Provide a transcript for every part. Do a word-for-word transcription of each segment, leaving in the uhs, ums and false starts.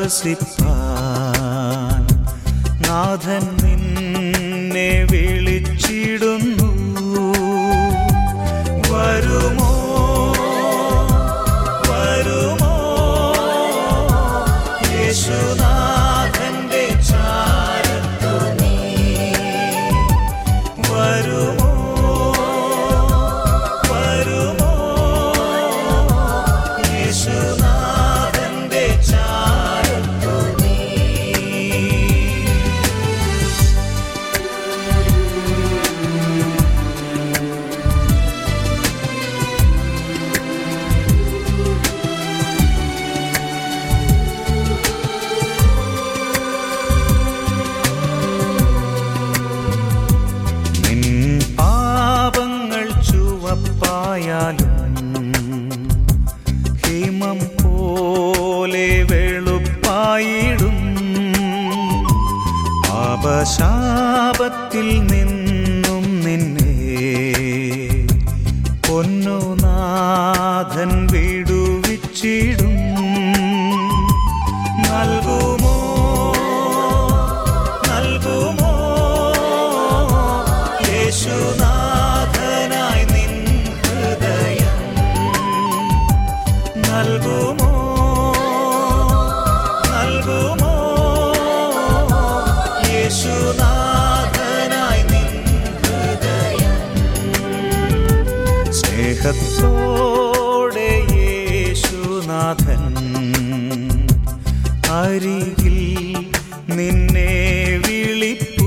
വസിപ്പാൻ നാഥൻ നിന്നെ വിളിച്ചിടുന്നു. വരുമോ വരുമോ യേശുനാഥന്റെ ചാരത്തു നീ? വരുമോ വരുമോ യേശുനാഥന്റെ ചാരത്തു നീ? ഹിമം പോലെ വെളുപ്പായിടും. പാപശാപത്തിൽ നിന്നും നിന്നെ പൊന്നുനാഥൻ വിടുവിച്ചിടും. നൽകുമോ നൽകുമോ യേശുനാഥനായി നിൻ ഹൃദയം? നൽകുമോ നൽകുമോ യേശുനാഥനായി നിൻ ഹൃദയം? സ്നേഹത്തോടെ യേശുനാഥൻ അരികിൽ നിന്നെ വിളിപ്പൂ.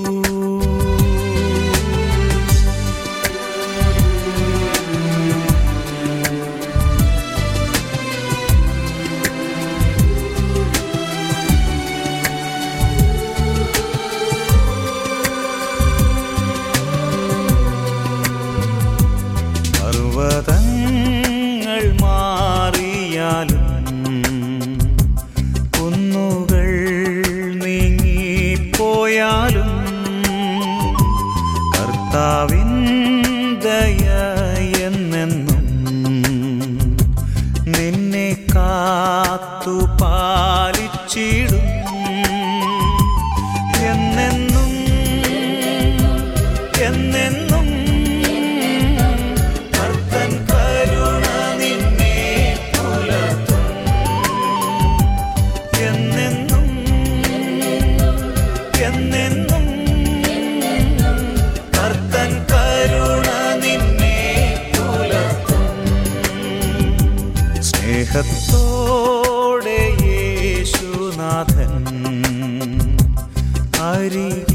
പർവ്വതങ്ങൾ മാറിയാലും കുന്നുകൾ നീങ്ങിപ്പോയാലും കർത്താവിൻ ദയ എന്നെന്നും നിന്നെ കാത്തു പാലിച്ചിടും. എന്നെന്നും എന്നെന്നും കർത്തൻ കരുണ നിന്നെ പുലർത്തും. എന്നെന്നും എന്നെന്നും കർത്തൻ കരുണ നിന്നെ പുലർത്തും. സ്നേഹത്തോടെ യേശുനാഥൻ അരികിൽ